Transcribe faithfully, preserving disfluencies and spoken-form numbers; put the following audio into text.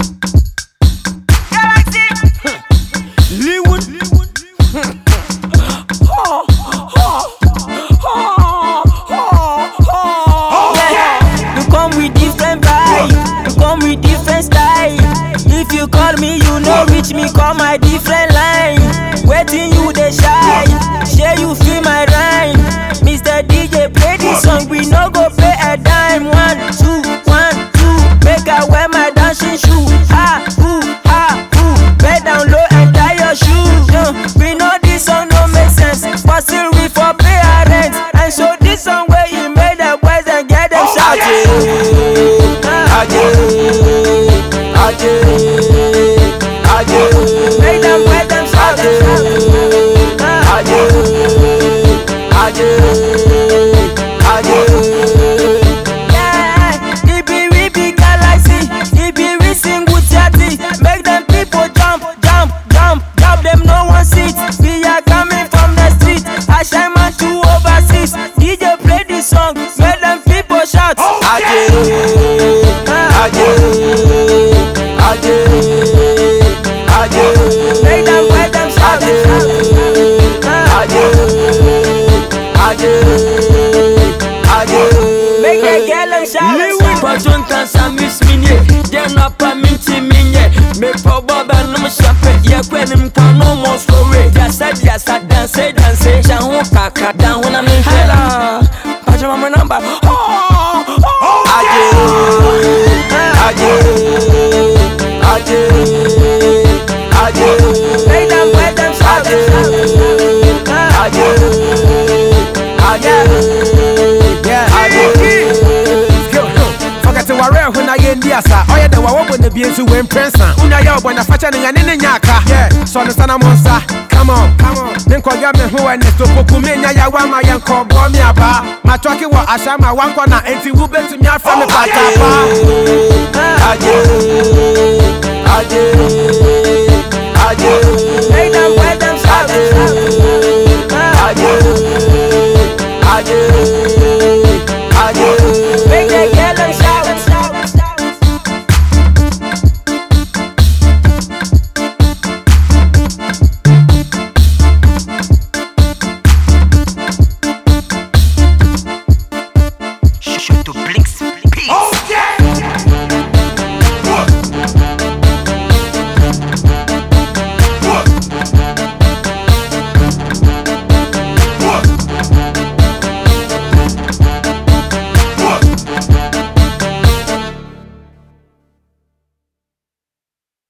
Me call my different line. Waiting you they shy. Share you feel my rhyme. Mister D J play this song. We no go pay a dime. One, two, one, two. Make I wear my dancing shoe. Ha, ooh, ha, ooh. Bend down low and tie your shoes. Uh, we know this song no make sense, but still we for pay our rent. And so this song where he made the boys and get them shouting. Make them, make them shout. Ajay, Ajay, Ajay. Yeah, it be we be galaxy, it be we sing with yati. Make them people jump, jump, jump, jump. Them no one seat. We are coming from the street. I shine man two overseas. D J play this song, make them people shout. Ajay, Ajay, Ajay. Make them, make them shout. Make the girl them shout. Patron can some miss me. They're not permitting me. Me for Bob and no shepherd. Yeah, when him can no more story. Yes, I yes, I dance, dance. Shahu kaka down when I'm in hella. Patron my number. Oh, oh, Ajay, Ajay, Ajay. Make them, make them shout. Ajay, Ajay, yeah, Ajay. Forget to worry when I get the asa. Oh yeah, the one when the beans who went prince. Una yo when the fashion and in yaka. Yeah, so the sana monster. Come on, come on. Then call me who and to Pokumenia Yawama and call Bomiaba. My talking was Ashama one corner and two bets to me from the Papa.